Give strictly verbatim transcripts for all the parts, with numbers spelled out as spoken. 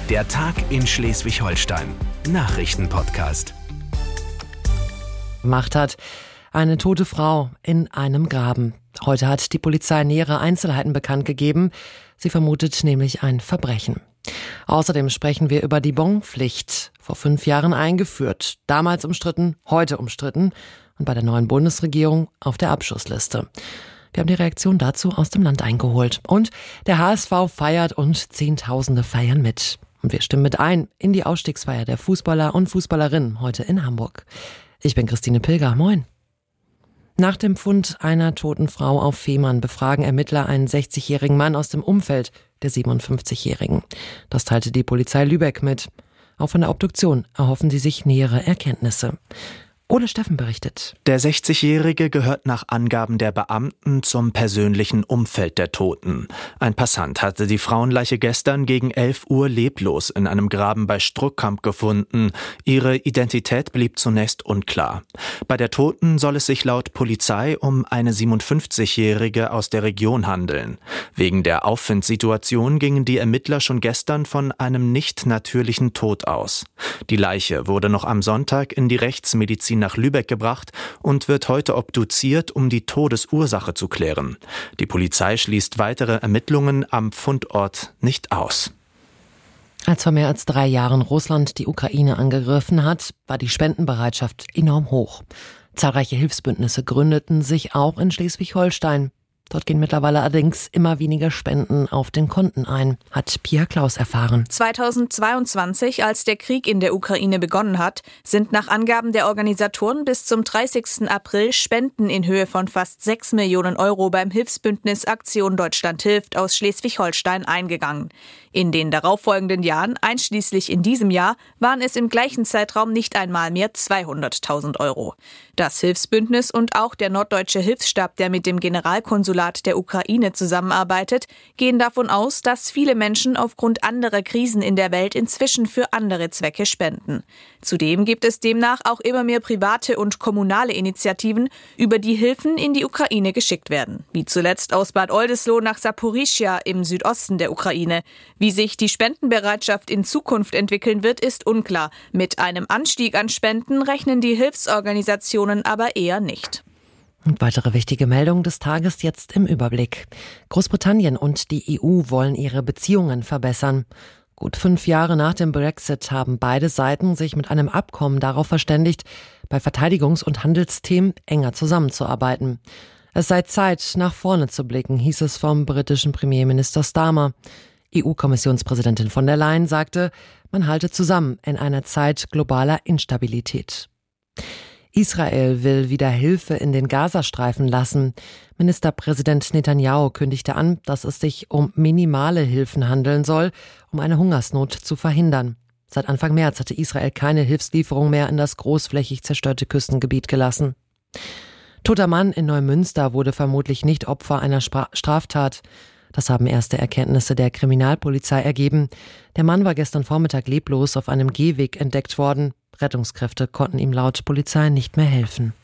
Der Tag in Schleswig-Holstein. Nachrichtenpodcast. Gemacht hat eine tote Frau in einem Graben. Heute hat die Polizei nähere Einzelheiten bekannt gegeben. Sie vermutet nämlich ein Verbrechen. Außerdem sprechen wir über die Bonpflicht. Vor fünf Jahren eingeführt, damals umstritten, heute umstritten und bei der neuen Bundesregierung auf der Abschussliste. Wir haben die Reaktion dazu aus dem Land eingeholt. Und der H S V feiert und Zehntausende feiern mit. Und wir stimmen mit ein in die Ausstiegsfeier der Fußballer und Fußballerinnen heute in Hamburg. Ich bin Christine Pilger, moin. Nach dem Fund einer toten Frau auf Fehmarn befragen Ermittler einen sechzigjährigen Mann aus dem Umfeld der siebenundfünfzigjährigen. Das teilte die Polizei Lübeck mit. Auch von der Obduktion erhoffen sie sich nähere Erkenntnisse. Ole Steffen berichtet. Der sechzigjährige gehört nach Angaben der Beamten zum persönlichen Umfeld der Toten. Ein Passant hatte die Frauenleiche gestern gegen elf Uhr leblos in einem Graben bei Struckkamp gefunden. Ihre Identität blieb zunächst unklar. Bei der Toten soll es sich laut Polizei um eine siebenundfünfzigjährige aus der Region handeln. Wegen der Auffindsituation gingen die Ermittler schon gestern von einem nicht natürlichen Tod aus. Die Leiche wurde noch am Sonntag in die Rechtsmedizin nach Lübeck gebracht und wird heute obduziert, um die Todesursache zu klären. Die Polizei schließt weitere Ermittlungen am Fundort nicht aus. Als vor mehr als drei Jahren Russland die Ukraine angegriffen hat, war die Spendenbereitschaft enorm hoch. Zahlreiche Hilfsbündnisse gründeten sich auch in Schleswig-Holstein. Dort gehen mittlerweile allerdings immer weniger Spenden auf den Konten ein, hat Pia Klaus erfahren. zweitausendzweiundzwanzig, als der Krieg in der Ukraine begonnen hat, sind nach Angaben der Organisatoren bis zum dreißigsten April Spenden in Höhe von fast sechs Millionen Euro beim Hilfsbündnis Aktion Deutschland hilft aus Schleswig-Holstein eingegangen. In den darauffolgenden Jahren, einschließlich in diesem Jahr, waren es im gleichen Zeitraum nicht einmal mehr zweihunderttausend Euro. Das Hilfsbündnis und auch der Norddeutsche Hilfsstab, der mit dem Generalkonsulat der Ukraine zusammenarbeitet, gehen davon aus, dass viele Menschen aufgrund anderer Krisen in der Welt inzwischen für andere Zwecke spenden. Zudem gibt es demnach auch immer mehr private und kommunale Initiativen, über die Hilfen in die Ukraine geschickt werden. Wie zuletzt aus Bad Oldesloe nach Saporischschja im Südosten der Ukraine. Wie sich die Spendenbereitschaft in Zukunft entwickeln wird, ist unklar. Mit einem Anstieg an Spenden rechnen die Hilfsorganisationen aber eher nicht. Und weitere wichtige Meldungen des Tages jetzt im Überblick. Großbritannien und die E U wollen ihre Beziehungen verbessern. Gut fünf Jahre nach dem Brexit haben beide Seiten sich mit einem Abkommen darauf verständigt, bei Verteidigungs- und Handelsthemen enger zusammenzuarbeiten. Es sei Zeit, nach vorne zu blicken, hieß es vom britischen Premierminister Starmer. E U-Kommissionspräsidentin von der Leyen sagte, man halte zusammen in einer Zeit globaler Instabilität. Israel will wieder Hilfe in den Gazastreifen lassen. Ministerpräsident Netanyahu kündigte an, dass es sich um minimale Hilfen handeln soll, um eine Hungersnot zu verhindern. Seit Anfang März hatte Israel keine Hilfslieferung mehr in das großflächig zerstörte Küstengebiet gelassen. Toter Mann in Neumünster wurde vermutlich nicht Opfer einer Straftat. Das haben erste Erkenntnisse der Kriminalpolizei ergeben. Der Mann war gestern Vormittag leblos auf einem Gehweg entdeckt worden. Rettungskräfte konnten ihm laut Polizei nicht mehr helfen.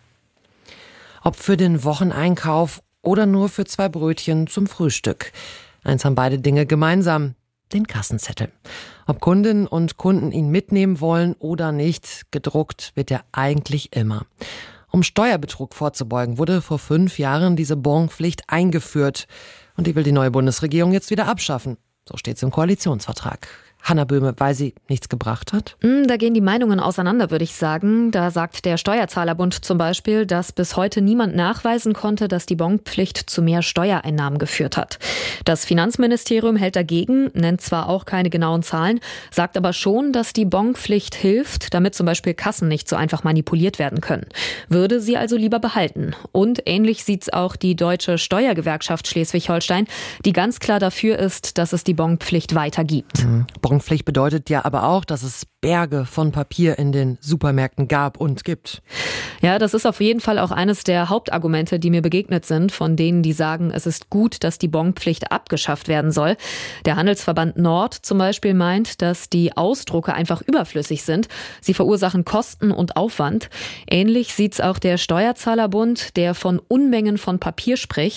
Ob für den Wocheneinkauf oder nur für zwei Brötchen zum Frühstück. Eins haben beide Dinge gemeinsam: den Kassenzettel. Ob Kundinnen und Kunden ihn mitnehmen wollen oder nicht, gedruckt wird er eigentlich immer. Um Steuerbetrug vorzubeugen, wurde vor fünf Jahren diese Bonpflicht eingeführt. Und die will die neue Bundesregierung jetzt wieder abschaffen. So steht es im Koalitionsvertrag. Hanna Böhme, weil sie nichts gebracht hat? Da gehen die Meinungen auseinander, würde ich sagen. Da sagt der Steuerzahlerbund zum Beispiel, dass bis heute niemand nachweisen konnte, dass die Bonpflicht zu mehr Steuereinnahmen geführt hat. Das Finanzministerium hält dagegen, nennt zwar auch keine genauen Zahlen, sagt aber schon, dass die Bonpflicht hilft, damit zum Beispiel Kassen nicht so einfach manipuliert werden können. Würde sie also lieber behalten. Und ähnlich sieht's auch die Deutsche Steuergewerkschaft Schleswig-Holstein, die ganz klar dafür ist, dass es die Bonpflicht weiter gibt. Mhm. Bonpflicht bedeutet ja aber auch, dass es Berge von Papier in den Supermärkten gab und gibt. Ja, das ist auf jeden Fall auch eines der Hauptargumente, die mir begegnet sind, von denen, die sagen, es ist gut, dass die Bonpflicht abgeschafft werden soll. Der Handelsverband Nord zum Beispiel meint, dass die Ausdrucke einfach überflüssig sind. Sie verursachen Kosten und Aufwand. Ähnlich sieht's auch der Steuerzahlerbund, der von Unmengen von Papier spricht.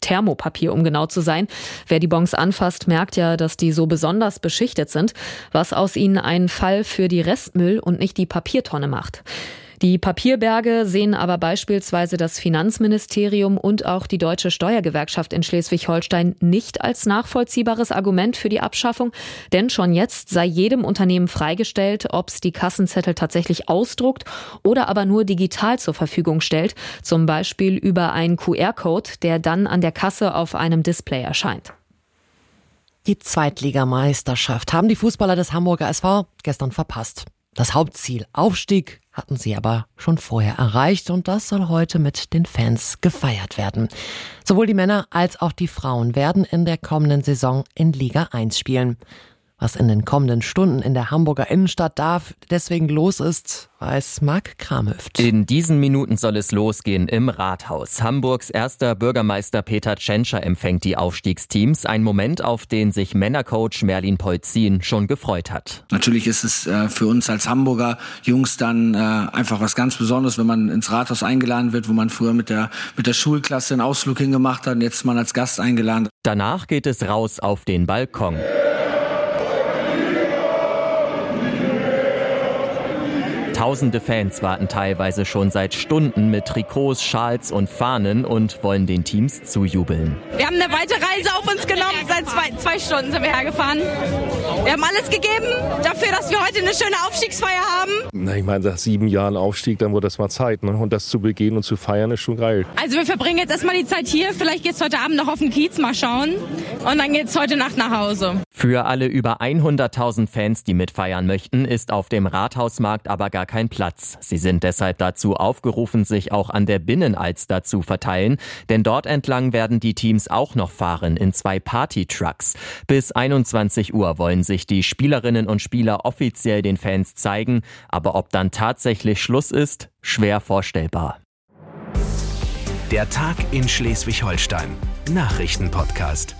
Thermopapier, um genau zu sein. Wer die Bons anfasst, merkt ja, dass die so besonders beschichtet sind, was aus ihnen einen Fall für die Restmüll und nicht die Papiertonne macht. Die Papierberge sehen aber beispielsweise das Finanzministerium und auch die Deutsche Steuergewerkschaft in Schleswig-Holstein nicht als nachvollziehbares Argument für die Abschaffung, denn schon jetzt sei jedem Unternehmen freigestellt, ob es die Kassenzettel tatsächlich ausdruckt oder aber nur digital zur Verfügung stellt, zum Beispiel über einen Q R-Code, der dann an der Kasse auf einem Display erscheint. Die Zweitligameisterschaft haben die Fußballer des Hamburger S V gestern verpasst. Das Hauptziel Aufstieg hatten sie aber schon vorher erreicht und das soll heute mit den Fans gefeiert werden. Sowohl die Männer als auch die Frauen werden in der kommenden Saison in Liga eins spielen. Was in den kommenden Stunden in der Hamburger Innenstadt darf deswegen los ist, weiß Marc Kramhöft. In diesen Minuten soll es losgehen im Rathaus. Hamburgs erster Bürgermeister Peter Tschentscher empfängt die Aufstiegsteams. Ein Moment, auf den sich Männercoach Merlin Polzin schon gefreut hat. Natürlich ist es äh, für uns als Hamburger Jungs dann äh, einfach was ganz Besonderes, wenn man ins Rathaus eingeladen wird, wo man früher mit der, mit der Schulklasse einen Ausflug hingemacht hat und jetzt ist man als Gast eingeladen. Danach geht es raus auf den Balkon. Tausende Fans warten teilweise schon seit Stunden mit Trikots, Schals und Fahnen und wollen den Teams zujubeln. Wir haben eine weite Reise auf uns genommen. Seit zwei, zwei Stunden sind wir hergefahren. Wir haben alles gegeben dafür, dass wir heute eine schöne Aufstiegsfeier haben. Na, ich meine, nach sieben Jahren Aufstieg, dann wurde das mal Zeit. Ne? Und das zu begehen und zu feiern ist schon geil. Also wir verbringen jetzt erstmal die Zeit hier. Vielleicht geht's heute Abend noch auf den Kiez, mal schauen. Und dann geht's heute Nacht nach Hause. Für alle über hunderttausend Fans, die mitfeiern möchten, ist auf dem Rathausmarkt aber gar kein Platz. Sie sind deshalb dazu aufgerufen, sich auch an der Binnenalster zu verteilen, denn dort entlang werden die Teams auch noch fahren in zwei Party-Trucks. Bis einundzwanzig Uhr wollen sich die Spielerinnen und Spieler offiziell den Fans zeigen, aber ob dann tatsächlich Schluss ist, schwer vorstellbar. Der Tag in Schleswig-Holstein. Nachrichtenpodcast.